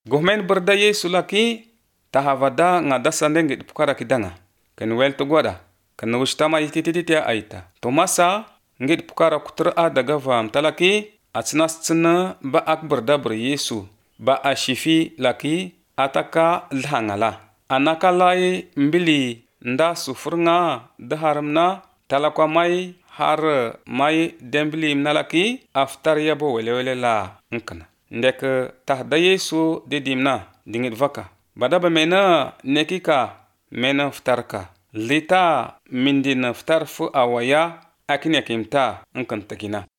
Gohmen berda Yesu laki tahavada nga dasande ngit pukara kidanga. Ken wel to gwada. Kan wushtama yitititi aita. Tomasa ngit pukara kutra daga vam talaki atsnas tsina ba ak berda ber Yesu. Ba ashifi laki ataka lhangala. Anaka lai mbili nda sufurnga daharamna talakwa mai har mai dembili mnalaki aftar yabo wele la nkana. Ndek tahda Yesu didimna dingit vaka. Badaba mena nekika mena ftarka. Lita mindina ftar fu awaya akin yakimta nkantakina.